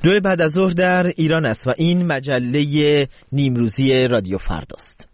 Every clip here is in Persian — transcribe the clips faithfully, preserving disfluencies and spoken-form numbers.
دو بعد از ظهر در ایران است و این مجله نیمروزی رادیو فرداست.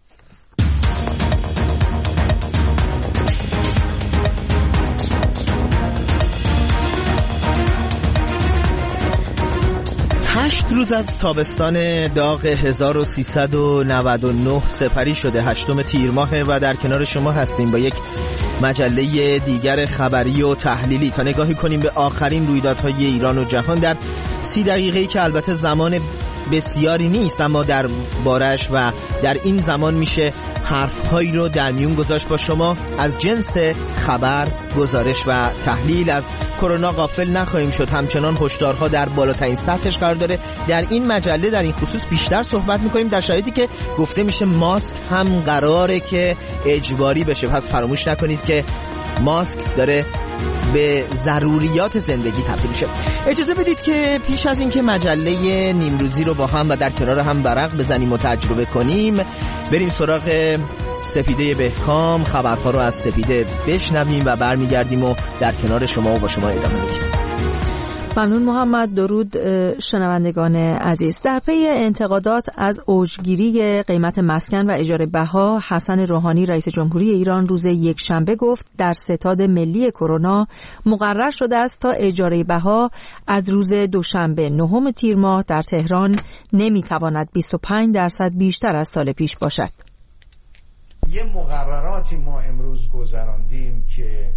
هشت روز از تابستان داغ هزار و سیصد و نود و نه سپری شده. هشتم تیر ماه و در کنار شما هستیم با یک مجله دیگر خبری و تحلیلی تا نگاهی کنیم به آخرین رویدادهای ایران و جهان در سی دقیقه‌ای که البته زمان بسیاری نیست، اما در بارش و در این زمان میشه حرفهایی رو در میون گذاشت. با شما از جنس خبر، گزارش و تحلیل از کرونا غافل نخواهیم شد. همچنان هشدارها در بالاترین سطحش قرار داره. در این مجله در این خصوص بیشتر صحبت میکنیم در شرایطی که گفته میشه ماسک هم قراره که اجباری بشه. پس فراموش نکنید که ماسک داره به ضروریات زندگی تبدیل میشه. اجازه بدید که پیش از این که مجله نیمروزی رو با هم و در کنار هم ورق بزنیم و تجربه کنیم، بریم سراغ سپیده بهکام، خبرها رو از سپیده بشنویم و برمیگردیم و در کنار شما و با شما ادامه میدیم. ممنون محمد. درود شنوندگان عزیز. در پی انتقادات از اوجگیری قیمت مسکن و اجاره بها، حسن روحانی رئیس جمهوری ایران روز یک شنبه گفت در ستاد ملی کرونا مقرر شده است تا اجاره بها از روز دوشنبه نهم تیر ماه در تهران نمیتواند بیست و پنج درصد بیشتر از سال پیش باشد. یه مقرراتی ما امروز گذراندیم که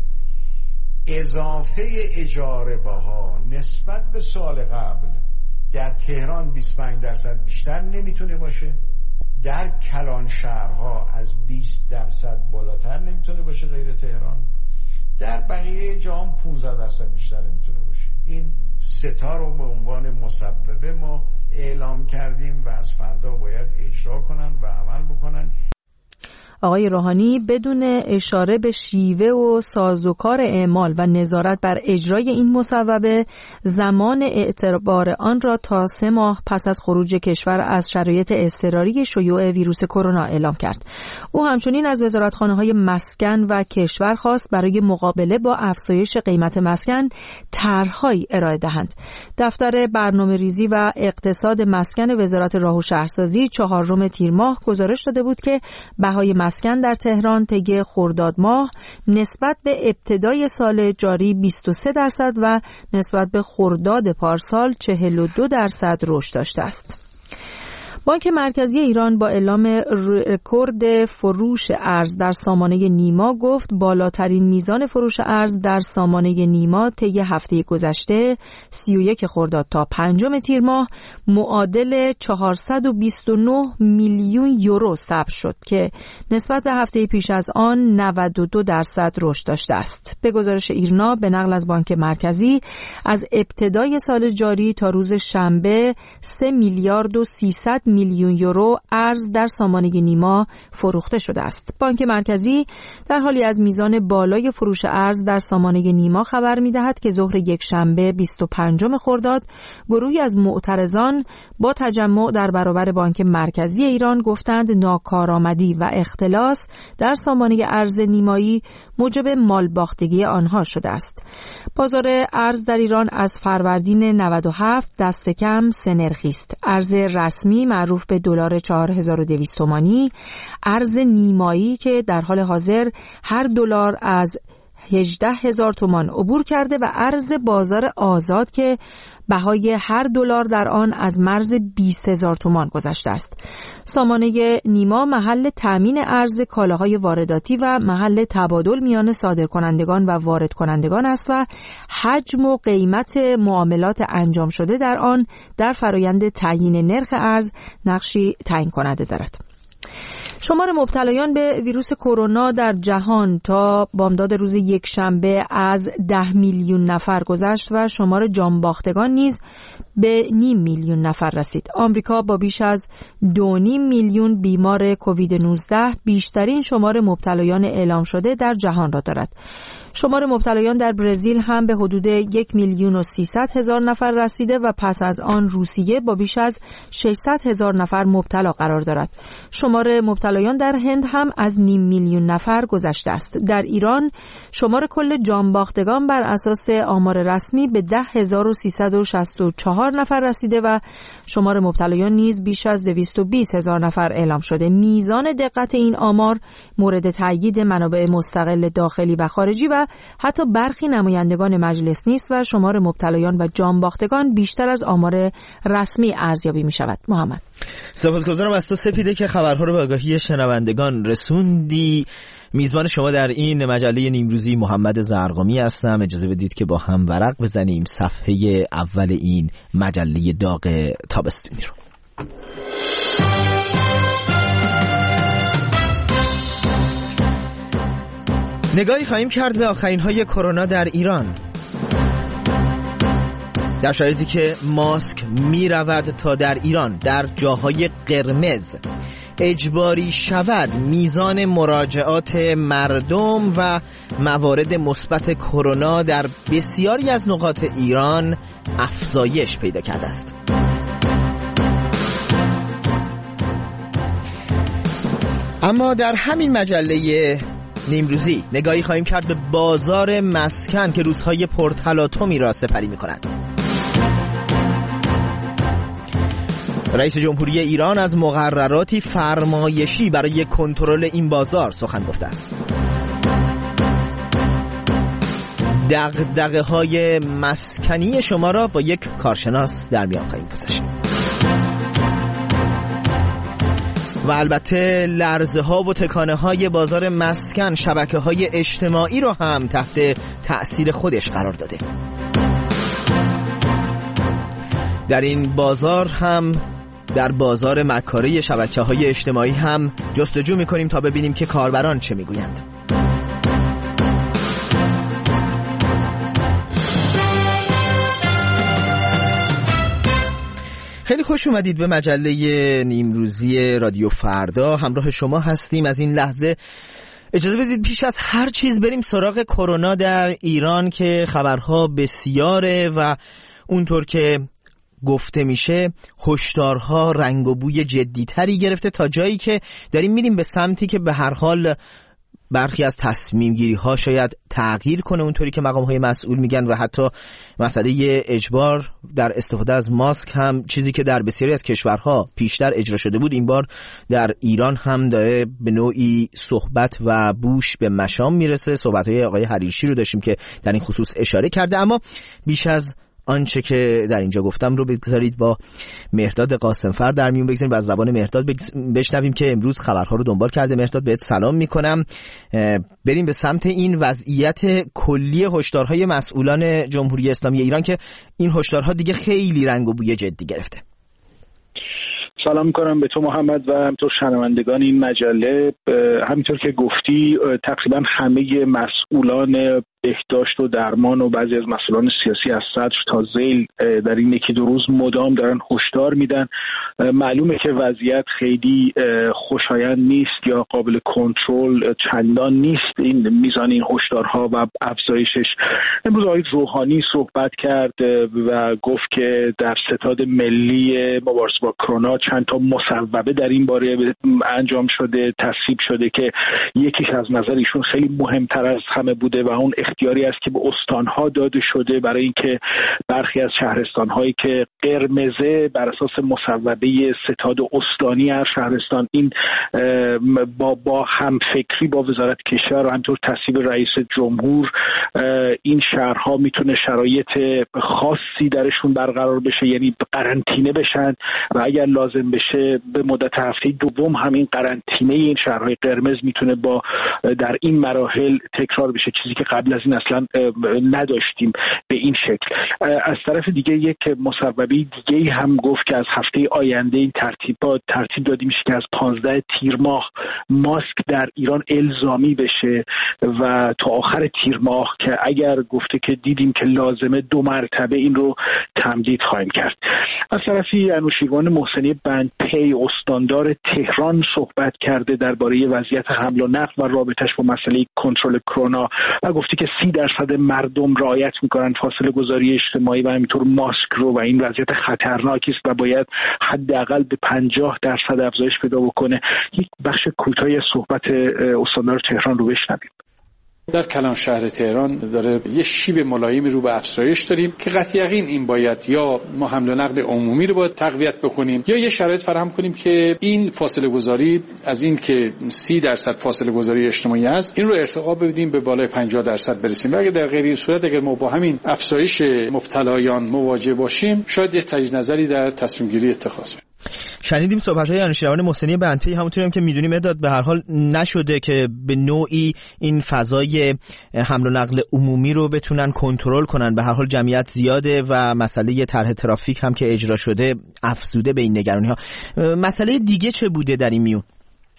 اضافه اجاره بها نسبت به سال قبل در تهران بیست و پنج درصد بیشتر نمیتونه باشه، در کلان شهرها از بیست درصد بالاتر نمیتونه باشه غیر تهران، در بقیه جهان پانزده درصد بیشتر نمیتونه باشه. این ستا رو به عنوان مسببه ما اعلام کردیم و از فردا باید اجرا کنن و عمل بکنن. آقای روحانی بدون اشاره به شیوه و سازوکار اعمال و نظارت بر اجرای این مصوبه، زمان اعتبار آن را تا سه ماه پس از خروج کشور از شرایط اضطراری شیوع ویروس کرونا اعلام کرد. او همچنین از وزارتخانه‌های مسکن و کشور خواست برای مقابله با افزایش قیمت مسکن طرح‌هایی ارائه دهند. دفتر برنامه‌ریزی و اقتصاد مسکن وزارت راه و شهرسازی چهارم تیر ماه گزارش داده بود که بهای مسکن در تهران طی خرداد ماه نسبت به ابتدای سال جاری بیست و سه درصد و نسبت به خرداد پارسال چهل و دو درصد رشد داشته است. بانک مرکزی ایران با اعلام رکورد فروش ارز در سامانه نیما گفت بالاترین میزان فروش ارز در سامانه نیما طی هفته گذشته سی و یک خرداد تا پنجم تیر ماه معادل چهارصد و بیست و نه میلیون یورو ثبت شد که نسبت به هفته پیش از آن نود و دو درصد رشد داشته است. به گزارش ایرنا به نقل از بانک مرکزی از ابتدای سال جاری تا روز شنبه سه میلیارد و سیصد میلیون یورو ارز در سامانه نیما فروخته شده است. بانک مرکزی در حالی از میزان بالای فروش ارز در سامانه نیما خبر می‌دهد که ظهر یک شنبه بیست و پنجم خرداد گروهی از معترضان با تجمع در برابر بانک مرکزی ایران گفتند ناکارآمدی و اختلاس در سامانه ارز نیمایی موجب مالباختگی آنها شده است. بازار ارز در ایران از فروردین نود و هفت دست کم سه نرخی است. ارز رسمی معروف به دلار چهار هزار و دویست تومانی، ارز نیمایی که در حال حاضر هر دلار از هجده هزار تومان عبور کرده و ارز بازار آزاد که بهای هر دلار در آن از مرز بیست هزار تومان گذشته است. سامانه نیما محل تامین ارز کالاهای وارداتی و محل تبادل میان صادرکنندگان و وارد کنندگان است و حجم و قیمت معاملات انجام شده در آن در فرایند تعیین نرخ ارز نقشی تعیین کننده دارد. شمار مبتلایان به ویروس کرونا در جهان تا بامداد روز یک شنبه از ده میلیون نفر گذشت و شمار جانباختگان نیز به نیم میلیون نفر رسید. آمریکا با بیش از دو نیم میلیون بیمار کووید نوزده بیشترین شمار مبتلایان اعلام شده در جهان را دارد. شمار مبتلایان در برزیل هم به حدود یک میلیون و سیصد هزار نفر رسیده و پس از آن روسیه با بیش از ششصد هزار نفر مبتلا قرار دارد. شمار مبتلایان در هند هم از نیم میلیون نفر گذشته است. در ایران شمار کل جانباختگان بر اساس آمار رسمی به ده هزار و سیصد و شصت و چهار چهار نفر رسیده و شمار مبتلایان نیز بیش از دویست و بیست هزار نفر اعلام شده. میزان دقت این آمار مورد تأیید منابع مستقل داخلی و خارجی و حتی برخی نمایندگان مجلس نیست و شمار مبتلایان و جانباختگان بیشتر از آمار رسمی ارزیابی می شود. محمد، سپاسگزارم از تو سپیده که خبرها رو به آگاهی شنوندگان رسوندی. میزبان شما در این مجله نیمروزی محمد زرقامی هستم. اجازه بدید که با هم ورق بزنیم صفحه اول این مجله داغ تابستونی رو. نگاهی خواهیم کرد به آخرین های کرونا در ایران. در شرایطی که ماسک می رود تا در ایران در جاهای قرمز اجباری شود، میزان مراجعات مردم و موارد مثبت کرونا در بسیاری از نقاط ایران افزایش پیدا کرده است. اما در همین مجله نیمروزی نگاهی خواهیم کرد به بازار مسکن که روزهای پرتلاطمی را سپری می‌کند. رئیس جمهوری ایران از مقرراتی فرمایشی برای کنترل این بازار سخن گفته است. دغدغه‌های مسکنی شما را با یک کارشناس در میان خواهیم گذاشت. و البته لرزه‌ها و تکانه‌های بازار مسکن شبکه‌های اجتماعی را هم تحت تأثیر خودش قرار داده. در این بازار هم در بازار مکاره شبکه‌های اجتماعی هم جستجو می‌کنیم تا ببینیم که کاربران چه می‌گویند. خیلی خوش اومدید به مجله نیمروزی رادیو فردا. همراه شما هستیم از این لحظه. اجازه بدید پیش از هر چیز بریم سراغ کرونا در ایران که خبرها بسیاره و اونطور که گفته میشه هشدارها رنگ و بوی جدی‌تری گرفته تا جایی که داریم میریم به سمتی که به هر حال برخی از تصمیم گیری ها شاید تغییر کنه اونطوری که مقام های مسئول میگن و حتی مسئله اجبار در استفاده از ماسک هم چیزی که در بسیاری از کشورها پیشتر اجرا شده بود این بار در ایران هم داره به نوعی صحبت و بوش به مشام میرسه. صحبت های آقای حریرچی رو داشتیم که در این خصوص اشاره کرده. اما بیش از آنچه که در اینجا گفتم رو بگذارید با مهرداد قاسمفر در میون بگذاریم و از زبان مهرداد بشنویم که امروز خبرها رو دنبال کرده. مهرداد بهت سلام میکنم. بریم به سمت این وضعیت کلی هشدارهای مسئولان جمهوری اسلامی ایران که این هشدارها دیگه خیلی رنگ و بوی جدی گرفته. سلام میکنم به تو محمد و همینطور شنوندگان این مجله. همینطور که گفتی تقریبا همه مسئولان بهداشت و درمان و بعضی از مسئولان سیاسی از صدر تا ذیل در این یکی دو روز مدام دارن هشدار میدن. معلومه که وضعیت خیلی خوشایند نیست یا قابل کنترل چندان نیست این میزان این هشدارها و افزایشش. امروز آقای روحانی صحبت کرد و گفت که در ستاد ملی مبارزه با کرونا چند تا مصوبه در این باره انجام شده، تصویب شده که یکیش از نظر ایشون خیلی مهمتر از همه بوده و اون اختیاری است که به استان‌ها داده شده برای اینکه برخی از شهرستان‌هایی که قرمزه بر اساس مصوبه ستاد استانی هر شهرستان این با با همفکری با وزارت کشور و همینطور تصویب رئیس جمهور این شهرها میتونه شرایط خاصی درشون برقرار بشه، یعنی قرنطینه بشن و اگر لازم بشه به مدت هفته دوم همین قرنطینه این شهرهای قرمز میتونه با در این مراحل تکرار بشه، چیزی که قبل از این اصلا نداشتیم به این شکل. از طرف دیگه یک مصوبه دیگه هم گفت که از هفته آینده این ترتیبات ترتیب داده میشه که از پانزده تیر ماه ماسک در ایران الزامی بشه و تا آخر تیر ماه که اگر گفته که دیدیم که لازمه دو مرتبه این رو تمدید خواهیم کرد. از طرفی انوشیروان محسنی بندپی استاندار تهران صحبت کرده درباره وضعیت حمل و نقل و رابطش با مسئله کنترل کرونا و گفته که سی درصد مردم رعایت میکنن فاصله گذاری اجتماعی و همینطور ماسک رو و این وضعیت خطرناکی است و باید حداقل به پنجاه درصد افزایش پیدا بکنه. یک بخش کوتاهی از صحبت استاندار تهران رو بشنویم. در کلان شهر تهران داره یه شیب ملایمی رو به افزایش داریم که قطع یقین این باید یا ما حمل و نقل عمومی رو باید تقویت بکنیم یا یه شرایط فراهم کنیم که این فاصله گذاری از این که سی درصد فاصله گذاری اجتماعی است این رو ارتقا بدیم به بالای پنجاه درصد برسیم. و اگه در غیر این صورت اگر ما با همین افزایش مبتلایان مواجه باشیم شاید یه تجدید نظری در تصمیم گیری اتخاذ کنیم. شنیدیم صحبت‌های انوشیروان محسنی بنتهی، همونطوری هم که می‌دونیم مداد به هر حال نشده که به نوعی این فضای حمل و نقل عمومی رو بتونن کنترل کنن. به هر حال جمعیت زیاده و مسئله طرح ترافیک هم که اجرا شده افزوده به این نگرانی‌ها. مسئله دیگه چه بوده در این میون؟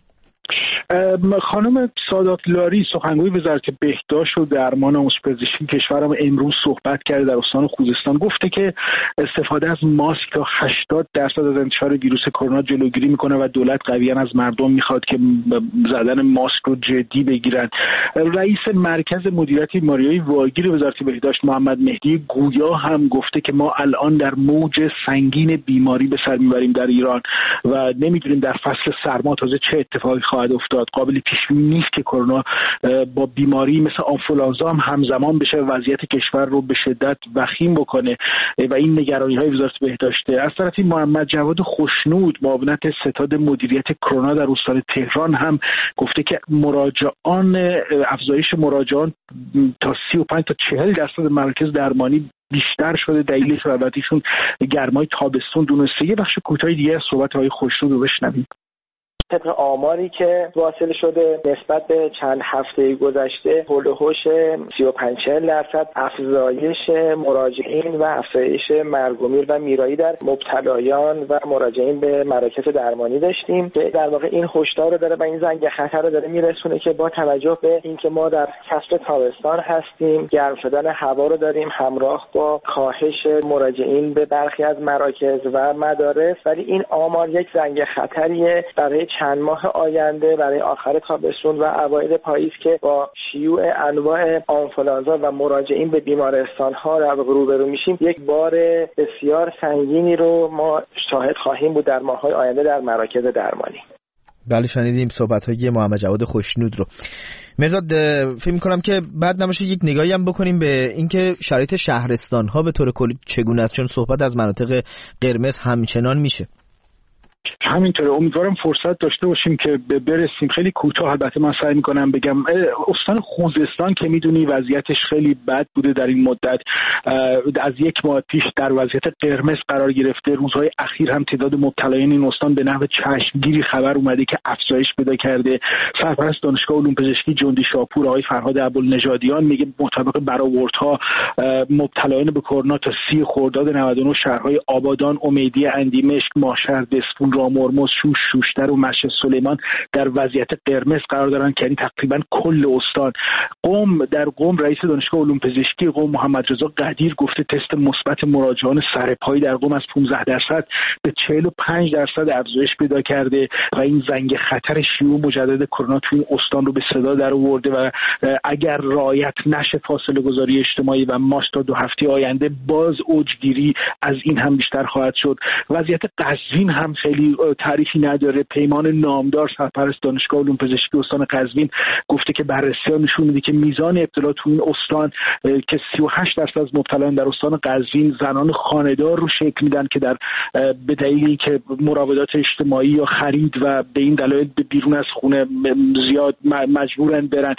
خانم سادات لاری سخنگوی وزارت بهداشت و درمان عمومی پزشکی کشورم امروز صحبت کرده در استان خوزستان. گفته که استفاده از ماسک تا هشتاد درصد از انتشار ویروس کرونا جلوگیری میکنه و دولت قویاً از مردم میخواد که زدن ماسک رو جدی بگیرن. رئیس مرکز مدیریت بیماری‌های واگیر وزارت بهداشت محمد مهدی گویا هم گفته که ما الان در موج سنگین بیماری به سر میبریم در ایران و نمیدونیم در فصل سرما تازه چه اتفاقی خواهد افتاد. قابل پیش بینی نیست که کرونا با بیماری مثل آنفولانزا هم همزمان بشه و وضعیت کشور رو به شدت وخیم بکنه و این نگرانی‌های وزارت بهداشته. از طرفی محمد جواد خوشنود معاونت ستاد مدیریت کرونا در استان تهران هم گفته که مراجعان افزایش مراجعان تا سی و پنج تا چهل درصد مراکز درمانی بیشتر شده. دلیلش البتهشون گرمای تابستون دونسته. یه بخش کوتاهی دیگه از صحبت‌های خوشنود رو بشنوید. طبق آماری که واصل شده نسبت به چند هفته گذشته حول و حوش سی و پنج چهل درصد افزایش مراجعین و افزایش مرگ و میر و میرایی در مبتلایان و مراجعین به مراکز درمانی داشتیم که در واقع این هشدار رو داره و این زنگ خطر رو داره میرسونه که با توجه به اینکه ما در فصل تابستان هستیم، گرم شدن هوا رو داریم همراه با کاهش مراجعین به برخی از مراکز و مدارس، ولی این آمار یک زنگ خطریه برای چند ماه آینده، برای آخر تابستون و اوایل پاییز که با شیوع انواع آنفولانزا و مراجعین به بیمارستان‌ها روبرو میشیم. یک بار بسیار سنگینی رو ما شاهد خواهیم بود در ماه‌های آینده در مراکز درمانی. بله شنیدیم صحبت‌های محمد جواد خوشنود رو. مرداد فکر می‌کنم که بعد نباشه یک نگاهی هم بکنیم به اینکه شرایط شهرستان‌ها به طور کلی چگونه است، چون صحبت از مناطق قرمز همچنان میشه. همینطوره. امیدوارم فرصت داشته باشیم که برسیم. خیلی کوتاه البته من سعی میکنم بگم استان خوزستان که میدونی وضعیتش خیلی بد بوده در این مدت، از یک ماه پیش در وضعیت قرمز قرار گرفته. روزهای اخیر هم تعداد مبتلایان این استان به نحو چشمگیری خبر اومده که افزایش پیدا کرده. سرپرست دانشگاه علوم پزشکی جندی شاپور آقای فرهاد ابوالنژادیان میگه مطابق برآوردها مبتلایان به کرونا تا سی خرداد نود و نه شهرهای آبادان، امیدیه، اندیمشک، ماشهر، دسفون، رامرمز، شوش، شوشتر و مسجد سلیمان در وضعیت قرمز قرار دارن که یعنی تقریبا کل استان. قم در قم رئیس دانشگاه علوم پزشکی قم محمد رضا قدیر گفته تست مثبت مراجعان سرپایی در قم از پانزده درصد به چهل و پنج درصد افزایش پیدا کرده و این زنگ خطر شیوع مجدد کرونا توی این استان رو به صدا در آورده و اگر رعایت نشه فاصله گذاری اجتماعی و ماست تا دو هفته آینده باز اوجگیری از این هم بیشتر خواهد شد. وضعیت قزوین هم خیلی تعریفی نداره. پیمان نامدار سرپرست دانشگاه علوم پزشکی استان قزوین گفته که بررسی‌ها نشون میده که میزان ابتلا تو این استان که سی و هشت درصد از مبتلایان در استان قزوین زنان خانه‌دار رو شکل میدن که در به دلیل اینکه مراودات اجتماعی یا خرید و به این دلایل به بیرون از خونه زیاد مجبورن برن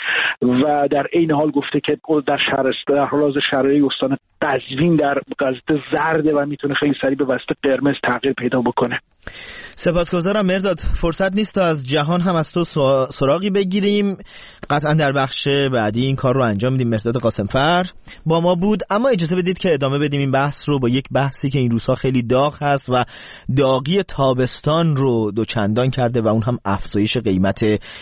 و در این حال گفته که در شهر در حال حاضر شرایط استان قزوین در وضعیت زرده و میتونه خیلی سریع به وضعیت قرمز تغییر پیدا بکنه. سپاسگزارم مرداد. فرصت نیست تا از جهان هم از تو سراغی بگیریم، قطعا در بخش بعدی این کار رو انجام میدیم. مرداد قاسمفر با ما بود، اما اجازه بدید که ادامه بدیم این بحث رو با یک بحثی که این روزها خیلی داغ هست و داغی تابستان رو دوچندان کرده و اون هم افزایش قیمت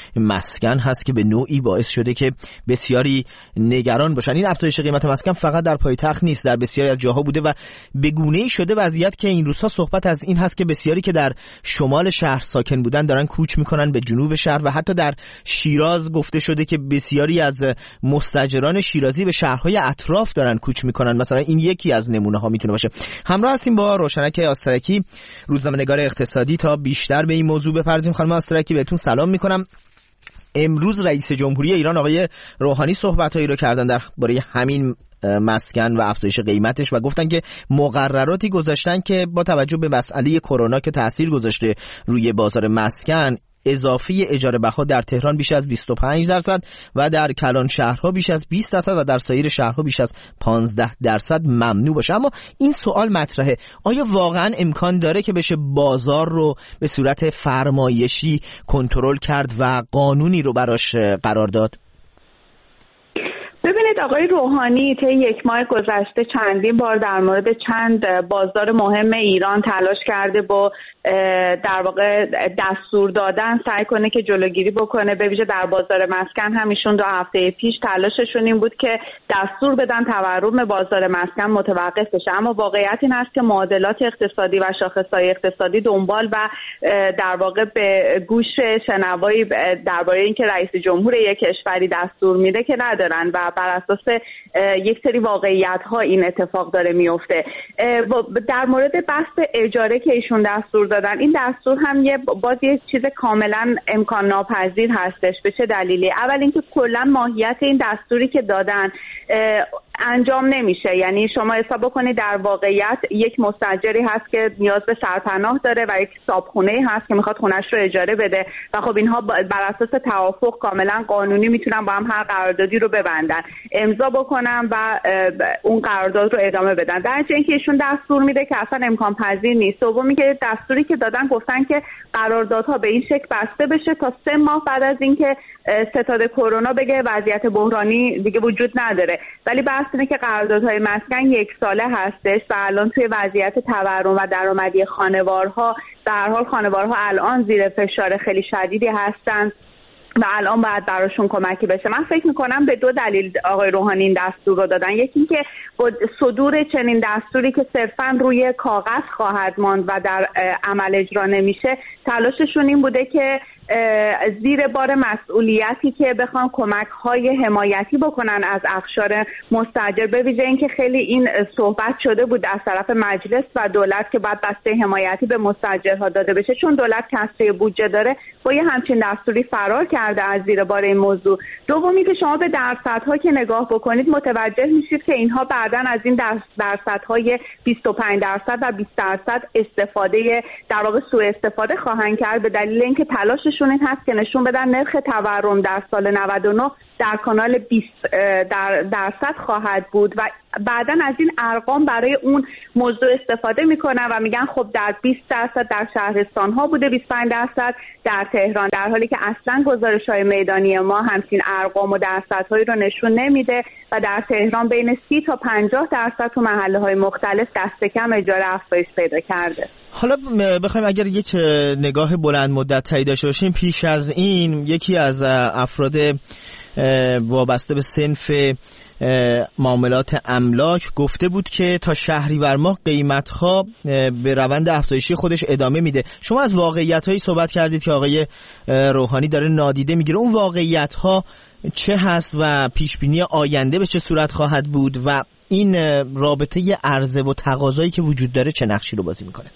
مسکن هست که به نوعی باعث شده که بسیاری نگران باشن. این افزایش قیمت مسکن فقط در پایتخت نیست، در بسیاری از جاها بوده و به گونه‌ای شده وضعیت که این روزها صحبت از این هست که بسیاری که در شمال شهر ساکن بودن دارن کوچ میکنن به جنوب شهر و حتی در شیراز گفته شده که بسیاری از مستاجران شیرازی به شهرهای اطراف دارن کوچ میکنن. مثلا این یکی از نمونه ها میتونه باشه. همراه هستیم با روشنک آسترکی، روزنامه‌نگار اقتصادی، تا بیشتر به این موضوع بپردازیم. خانم آسترکی بهتون سلام میکنم. امروز رئیس جمهوری ایران آقای روحانی صحبتایی رو کردن درباره همین مسکن و افزایش قیمتش و گفتن که مقرراتی گذاشتن که با توجه به مسئله کرونا که تاثیر گذاشته روی بازار مسکن، اضافی اجاره بها در تهران بیش از بیست و پنج درصد و در کلان شهرها بیش از بیست درصد و در سایر شهرها بیش از پانزده درصد ممنوع باشه. اما این سوال مطرحه، آیا واقعا امکان داره که بشه بازار رو به صورت فرمایشی کنترل کرد و قانونی رو براش قرار داد؟ ببینید آقای روحانی طی یک ماه گذشته چندین بار در مورد چند بازار مهم ایران تلاش کرده با در واقع دستور دادن سعی کنه که جلوگیری بکنه. به ویژه در بازار مسکن همیشون دو هفته پیش تلاششون این بود که دستور بدن تورم بازار مسکن متوقف بشه، اما واقعیت این است که معادلات اقتصادی و شاخص‌های اقتصادی دنبال و در واقع به گوش شنوایی درباره اینکه رئیس جمهور یک کشوری دستور میده که ندارن و بر اساس یک سری واقعیت‌ها این اتفاق داره میفته. در مورد بحث اجاره که ایشون دستور دادن، این دستور هم یه باز یه چیز کاملا امکان ناپذیر هستش. به چه دلیلی؟ اول اینکه کلا ماهیت این دستوری که دادن انجام نمیشه. یعنی شما حساب بکنید در واقعیت یک مستاجری هست که نیاز به سرپناه داره و یک صابخونه هست که میخواد خونش رو اجاره بده و خب اینها بر اساس توافق کاملا قانونی میتونن با هم هر قراردادی رو ببندن، امضا بکنن و اون قرارداد رو ادامه بدن. در نتیجه اینکه ایشون دستور میده که اصلا امکان پذیر نیست. دومی که دستوری که دادن گفتن که قراردادها به این شکل بسته بشه تا سه ماه بعد از اینکه ستاد کرونا بگه وضعیت بحرانی دیگه وجود نداره. ولی بحث اینه که قراردادهای مسکن یک ساله هستش و الان توی وضعیت تورم و درآمدی خانوارها در هر حال خانوارها الان زیر فشار خیلی شدیدی هستن و الان باید براشون کمکی بشه. من فکر میکنم به دو دلیل آقای روحانی این دستور رو دادن. یکی این که با صدور چنین دستوری که صرفاً روی کاغذ خواهد ماند و در عمل اجرا نمیشه، تلاششون این بوده که زیر بار مسئولیتی که بخوان کمک‌های حمایتی بکنن از اقشار مستاجر، به ویژه اینکه خیلی این صحبت شده بود از طرف مجلس و دولت که باید بسته حمایتی به مستاجرها داده بشه، چون دولت کسری بودجه داره با یه همچین دستوری فرار کرده از زیر بار این موضوع. دومی که شما به درصدها که نگاه بکنید متوجه میشید که اینها بعداً از این درصدهای بیست و پنج درصد و بیست درصد استفاده در واقع سوء استفاده خواهند کرد، به دلیل اینکه تلاششون این هست که نشون بدن نرخ تورم در سال نود و نه در کانال بیست در درصد خواهد بود و بعداً از این ارقام برای اون موضوع استفاده میکنن و میگن خب در بیست درصد در شهرستان ها بوده، بیست و پنج درصد در تهران، در حالی که اصلا گزارش‌های میدانی ما همچین ارقام و درصدهایی رو نشون نمیده و در تهران بین سی تا پنجاه درصد تو محله‌های مختلف دست کم اجاره افزایش پیدا کرده. حالا بخوایم اگر یک نگاه بلند مدت تری داشته باشیم، پیش از این یکی از افراد وابسته به صنف معاملات املاک گفته بود که تا شهریور ماه قیمت‌ها به روند افزایشی خودش ادامه میده. شما از واقعیت‌هایی صحبت کردید که آقای روحانی داره نادیده میگیره. اون واقعیت‌ها چه هست و پیشبینی آینده به چه صورت خواهد بود و این رابطه عرضه و تقاضایی که وجود داره چه نقشی رو بازی میکنه؟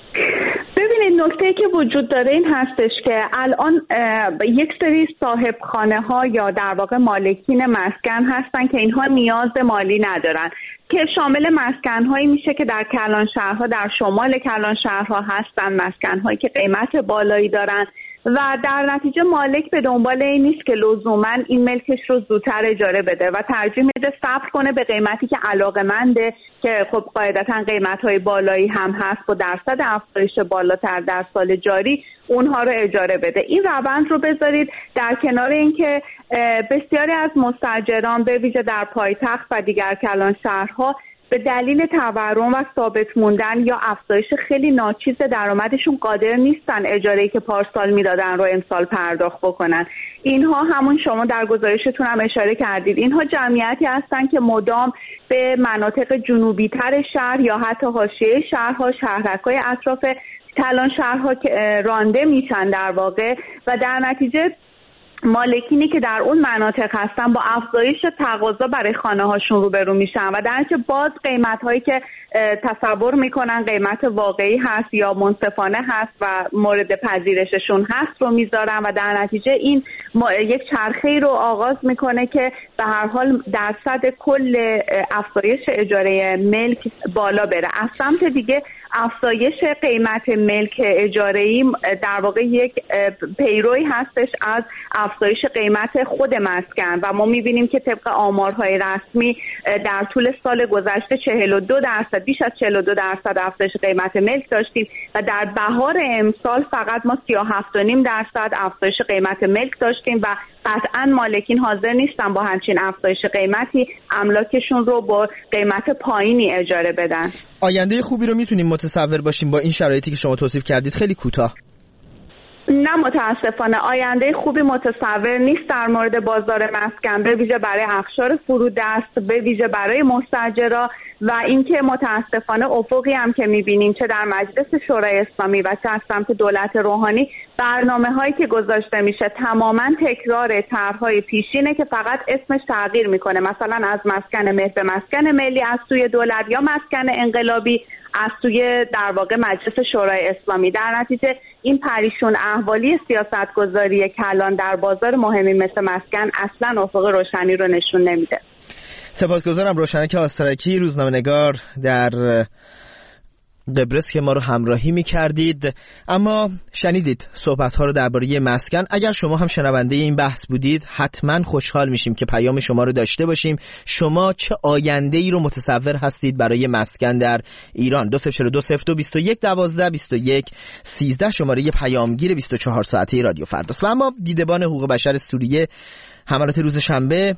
نکته که وجود داره این هستش که الان یک سری صاحب خانه ها یا در واقع مالکین مسکن هستن که اینها نیاز مالی ندارن، که شامل مسکن هایی میشه که در کلان شهرها، در شمال کلان شهرها هستن، مسکن هایی که قیمت بالایی دارن و در نتیجه مالک به دنبال این نیست که لزوما این ملکش رو زودتر اجاره بده و ترجیح میده صبر کنه به قیمتی که علاقه‌منده، که خب قاعدتا قیمت‌های بالایی هم هست و درصد افزایش بالاتر در سال جاری اونها رو اجاره بده. این روند رو بذارید در کنار اینکه بسیاری از مستاجران به ویژه در پایتخت و دیگر کلان شهرها به دلیل تورم و ثابت موندن یا افزایش خیلی ناچیز درآمدشون قادر نیستن اجاره‌ای که پارسال میدادن رو امسال پرداخت بکنن. اینها همون شما در گزارشتون هم اشاره کردید، اینها جمعیتی هستن که مدام به مناطق جنوبی تر شهر یا حتی حاشیه شهرها، شهرک‌های اطراف کلان شهرها رانده میشن در واقع و در نتیجه مالکینی که در اون مناطق هستن با افزایش تقاضا برای خانه هاشون روبرو میشن و در نتیجه باز قیمت هایی که تصور میکنن قیمت واقعی هست یا منصفانه هست و مورد پذیرششون هست رو میذارن و در نتیجه این یک چرخه‌ای رو آغاز میکنه که به هر حال درصد کل افزایش اجاره ملک بالا بره. از سمت دیگه افزایش قیمت ملک اجاره‌ای در واقع یک پیروی هستش از افزایش قیمت خود مسکن و ما می‌بینیم که طبق آمارهای رسمی در طول سال گذشته چهل و دو درصد بیش از چهل و دو درصد افزایش قیمت ملک داشتیم و در بهار امسال فقط ما سی و هفت و نیم درصد افزایش قیمت ملک داشتیم و قطعاً مالکین حاضر نیستن با همچین افزایش قیمتی املاکشون رو با قیمت پایینی اجاره بدن. آینده خوبی رو میتونیم متصور باشیم با این شرایطی که شما توصیف کردید؟ خیلی کوتاه. نه متاسفانه آینده خوبی متصور نیست در مورد بازار مسکن، به ویژه برای اقشار فرودست، به ویژه برای مستاجرا و اینکه متاسفانه افقی هم که می‌بینیم چه در مجلس شورای اسلامی و چه از سمت دولت روحانی برنامه‌هایی که گذاشته میشه تماماً تکرار طرح‌های پیشینه که فقط اسمش تغییر میکنه، مثلا از مسکن مهر به مسکن ملی از سوی دولت یا مسکن انقلابی از سوی در واقع مجلس شورای اسلامی. در نتیجه این پریشون احوالی سیاستگذاری کلان در بازار مهمی مثل مسکن اصلا افق روشنی رو نشون نمیده. سپاسگزارم روشنک آسترکی، روزنامه‌نگار در قبرس که ما رو همراهی می کردید. اما شنیدید صحبت ها رو درباره مسکن. اگر شما هم شنونده این بحث بودید حتما خوشحال میشیم که پیام شما رو داشته باشیم. شما چه آینده ای رو متصور هستید برای مسکن در ایران؟ دو صفر چهار دو صفر دو بیست و یک دوازده بیست و یک سیزده شماره پیامگیر بیست و چهار ساعته رادیو فرداست. و اما دیدبان حقوق بشر سوریه حملات روز شنبه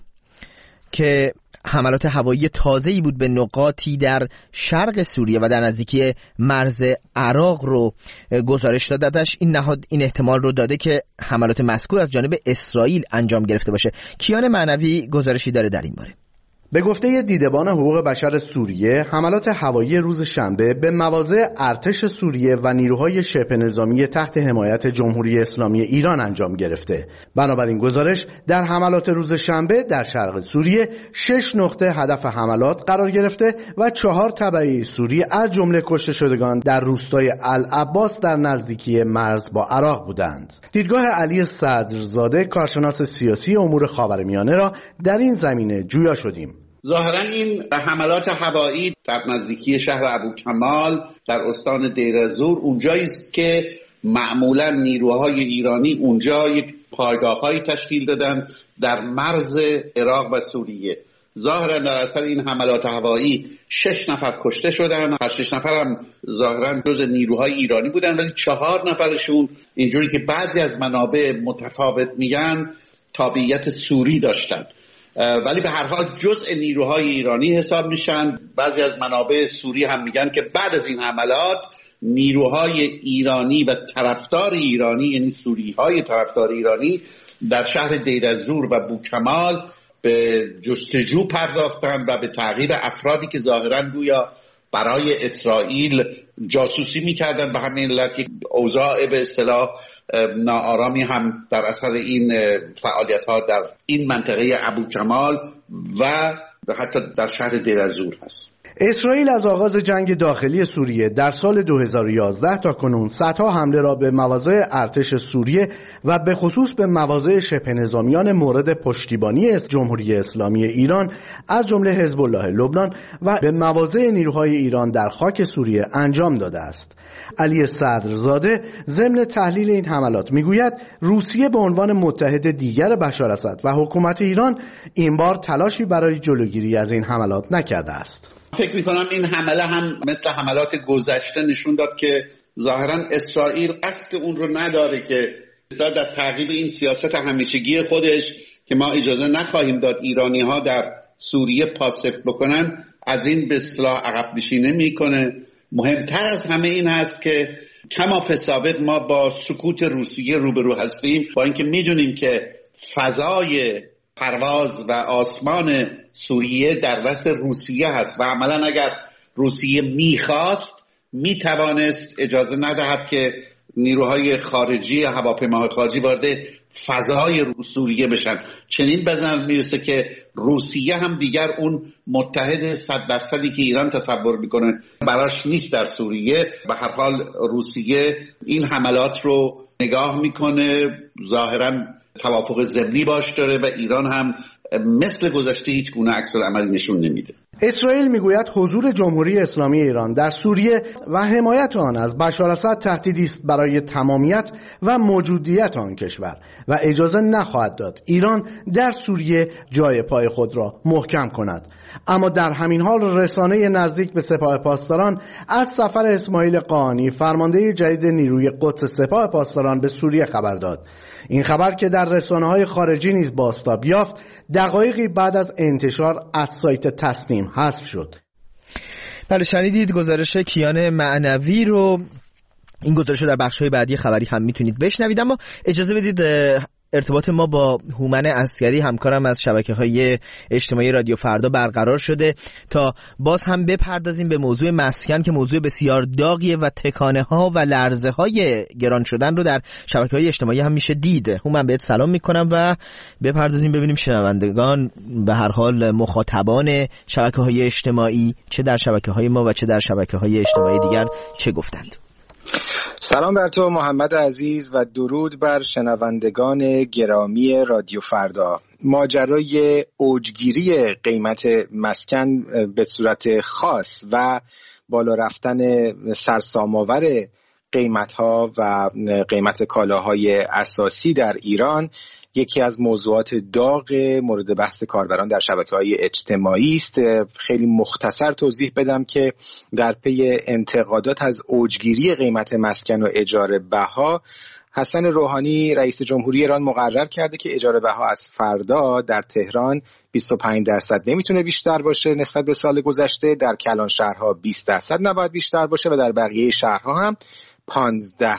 که حملات هوایی تازه‌ای بود به نقاطی در شرق سوریه و در نزدیکی مرز عراق رو گزارش دادش. این نهاد این احتمال رو داده که حملات مذکور از جانب اسرائیل انجام گرفته باشه. کیان معنوی گزارشی داره در این باره. به گفته دیدبان حقوق بشر سوریه، حملات هوایی روز شنبه به مواضع ارتش سوریه و نیروهای شبه نظامی تحت حمایت جمهوری اسلامی ایران انجام گرفته. بنابراین گزارش در حملات روز شنبه در شرق سوریه شش نقطه هدف حملات قرار گرفته و چهار تبعه سوریه از جمله کشته شدگان در روستای العباس در نزدیکی مرز با عراق بودند. دیدگاه علی صدرزاده، کارشناس سیاسی امور خاورمیانه را در این زمینه جویا شدیم. ظاهرا این حملات هوایی در نزدیکی شهر ابوکمال در استان دیر الزور اونجایی است که معمولا نیروهای ایرانی اونجا یک پایگاه‌هایی تشکیل دادن در مرز عراق و سوریه. ظاهرا در اثر این حملات هوایی شش نفر کشته شدن. هر شش نفر هم ظاهرا جز نیروهای ایرانی بودن، ولی چهار نفرشون اینجوری که بعضی از منابع متفاوت میگن تابعیت سوری داشتن، ولی به هر حال جزء نیروهای ایرانی حساب میشن. بعضی از منابع سوری هم میگن که بعد از این حملات نیروهای ایرانی و طرفدار ایرانی، یعنی سوریهای طرفدار ایرانی، در شهر دیر الزور و بوکمال به جستجو پرداختن و به تعقیب افرادی که ظاهراً گویا برای اسرائیل جاسوسی میکردن. به همین علت یک اوضاع به اصطلاح ناآرامی هم در اثر این فعالیت ها در این منطقه ابوکمال و حتی در شهر دیر الزور هست. اسرائیل از آغاز جنگ داخلی سوریه در سال دو هزار و یازده تا کنون صدها حمله را به مواضع ارتش سوریه و به خصوص به مواضع شبه نظامیان مورد پشتیبانی جمهوری اسلامی ایران از جمله حزب الله لبنان و به مواضع نیروهای ایران در خاک سوریه انجام داده است. علی صدرزاده ضمن تحلیل این حملات میگوید روسیه به عنوان متحد دیگر بشار اسد و حکومت ایران این بار تلاشی برای جلوگیری از این حملات نکرده است. فکر میکنم این حمله هم مثل حملات گذشته نشون داد که ظاهرا اسرائیل قصد اون رو نداره که در تعقیب این سیاست همیشگی خودش که ما اجازه نخواهیم داد ایرانی ها در سوریه پاسف بکنن، از این به اصطلاح عقب نشینی میکنه. مهمتر از همه این هست که کما فی سابق ما با سکوت روسیه روبرو هستیم، با اینکه میدونیم که فضای پرواز و آسمان سوریه در دست روسیه هست و عملا اگر روسیه میخواست میتوانست اجازه ندهد که نیروهای خارجی یا هواپیماهای خارجی وارد فضای سوریه بشن. چنین به نظر میرسه که روسیه هم دیگر اون متحد صد درصدی که ایران تصور میکنه براش نیست در سوریه. به هر حال روسیه این حملات رو نگاه میکنه، ظاهرا توافق ضمنی باش داره و ایران هم مثل گذشته هیچ گونه عکس‌العملی نشون نمیده. اسرائیل میگوید حضور جمهوری اسلامی ایران در سوریه و حمایت آن از بشار اسد تهدیدی است برای تمامیت و موجودیت آن کشور و اجازه نخواهد داد ایران در سوریه جای پای خود را محکم کند. اما در همین حال رسانه نزدیک به سپاه پاسداران از سفر اسماعیل قاآنی فرمانده جدید نیروی قدس سپاه پاسداران به سوریه خبر داد. این خبر که در رسانه‌های خارجی نیز بازتاب یافت دقایقی بعد از انتشار از سایت تصنیم حذف شد. بله، شنیدید گزارش کیان معنوی رو. این گزارش رو در بخش‌های بعدی خبری هم میتونید بشنوید، اما اجازه بدید ارتباط ما با هومن عسکری همکارم از شبکه‌های اجتماعی رادیو فردا برقرار شده تا باز هم بپردازیم به موضوع مسکن که موضوع بسیار داغیه و تکانه‌ها و لرزه‌های گران شدن رو در شبکه‌های اجتماعی هم میشه دید. هومن بهت سلام میکنم و بپردازیم ببینیم شنوندگان به هر حال مخاطبان شبکه‌های اجتماعی چه در شبکه‌های ما و چه در شبکه‌های اجتماعی دیگر چه گفتند. سلام بر تو محمد عزیز و درود بر شنوندگان گرامی رادیو فردا. ماجرای اوجگیری قیمت مسکن به صورت خاص و بالا رفتن سرسام‌آور قیمت‌ها و قیمت کالاهای اساسی در ایران یکی از موضوعات داغ مورد بحث کاربران در شبکه‌های اجتماعی است. خیلی مختصر توضیح بدم که در پی انتقادات از اوجگیری قیمت مسکن و اجاره بها، حسن روحانی رئیس جمهوری ایران مقرر کرده که اجاره بها از فردا در تهران بیست و پنج درصد نمیتونه بیشتر باشه نسبت به سال گذشته، در کلان شهرها بیست درصد نباید بیشتر باشه و در بقیه شهرها هم پانزده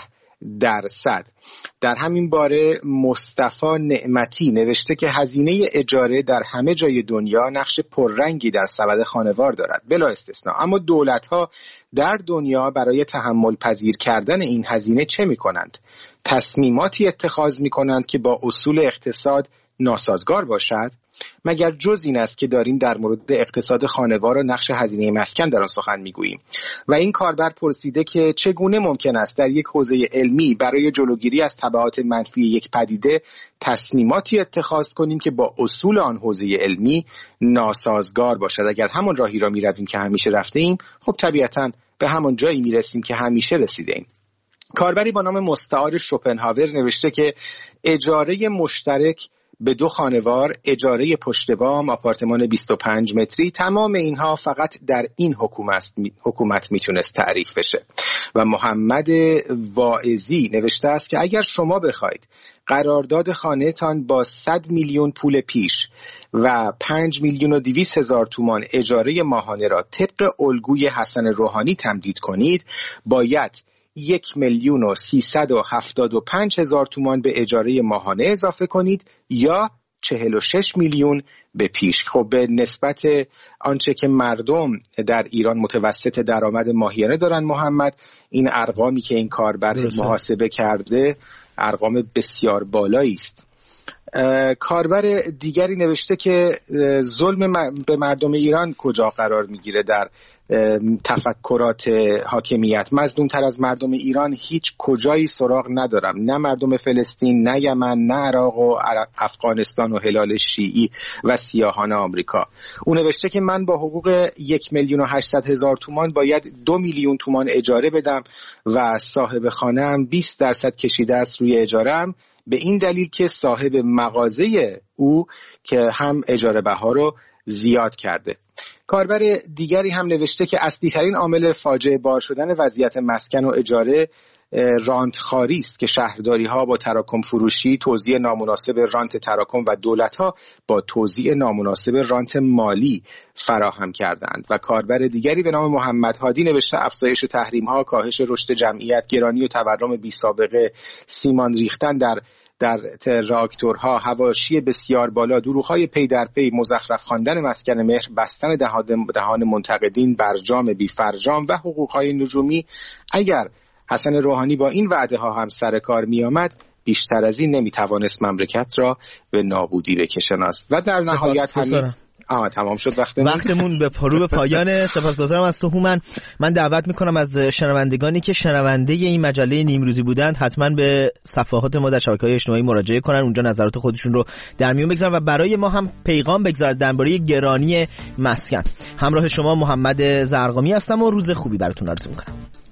درصد. در همین باره مصطفی نعمتی نوشته که هزینه اجاره در همه جای دنیا نقش پررنگی در سبد خانوار دارد بلا استثناء، اما دولت‌ها در دنیا برای تحمل پذیر کردن این هزینه چه می‌کنند؟ تصمیماتی اتخاذ می‌کنند که با اصول اقتصاد ناسازگار باشد؟ مگر جز این است که داریم در مورد اقتصاد خانوار و نقش هزینه مسکن در آن سخن میگوییم؟ و این کاربر پرسیده که چگونه ممکن است در یک حوزه علمی برای جلوگیری از تبعات منفی یک پدیده تصمیماتی اتخاذ کنیم که با اصول آن حوزه علمی ناسازگار باشد؟ اگر همون راهی را میرویم که همیشه رفته ایم، خب طبیعتاً به همون جایی میرسیم که همیشه رسیده ایم. کاربری با نام مستعار شوپنهاور نوشته که اجاره مشترک به دو خانوار، اجاره پشت بام، آپارتمان بیست و پنج متری، تمام اینها فقط در این حکومت حکومت میتونست تعریف بشه. و محمد واعظی نوشته است که اگر شما بخواید قرارداد خانه تان با صد میلیون پول پیش و پنج میلیون و دویست هزار تومان اجاره ماهانه را طبق الگوی حسن روحانی تمدید کنید، باید یک میلیون و سیصد و هفتاد و پنج هزار تومان به اجاره ماهانه اضافه کنید یا چهل و شش میلیون به پیش. خب به نسبت آنچه که مردم در ایران متوسط درآمد ماهیانه دارن محمد، این ارقامی که این کاربر محاسبه کرده ارقام بسیار بالایی است. کاربر دیگری نوشته که ظلم به مردم ایران کجا قرار میگیره در تفکرات حاکمیت؟ مظلوم تر از مردم ایران هیچ کجایی سراغ ندارم، نه مردم فلسطین، نه یمن، نه عراق و افغانستان و هلال شیعی و سیاهان آمریکا. او نوشته که من با حقوق یک میلیون و هشتصد هزار تومان باید دو میلیون تومان اجاره بدم و صاحب خانه‌ام بیست درصد کشیده است روی اجاره‌ام، به این دلیل که صاحب مغازه او که هم اجاره بها رو زیاد کرده. کاربر دیگری هم نوشته که اصلی ترین عامل فاجعه بار شدن وضعیت مسکن و اجاره رانتخواری است که شهرداری ها با تراکم فروشی توزیع نامناسب رانت تراکم و دولت ها با توزیع نامناسب رانت مالی فراهم کردند. و کاربر دیگری به نام محمد هادی نوشته افزایش تحریم ها، کاهش رشد جمعیت، گرانی و تورم بی سابقه، سیمان ریختن در در راکتورها، حواشی بسیار بالا، دروغ‌های پی در پی، مزخرف خواندن مسکن مهر، بستن دهان منتقدین، برجام بی فرجام و حقوق‌های نجومی اگر حسن روحانی با این وعده ها هم سر کار می آمد، بیشتر از این نمی توانست مملکت را به نابودی بکشانست. و در نهایت همین آه تمام شد وقتمون وقتمون به پرو به پایان. سپاسگزارم از تو هومن. من دعوت میکنم از شنوندگانی که شنونده این مجله نیمروزی بودند حتما به صفحات ما در شبکه‌های اجتماعی مراجعه کنن، اونجا نظرات خودشون رو در میون بگذارن و برای ما هم پیغام بگذارن درباره گرانی مسکن. همراه شما محمد زرقامی هستم و روز خوبی براتون آرزو میکنم.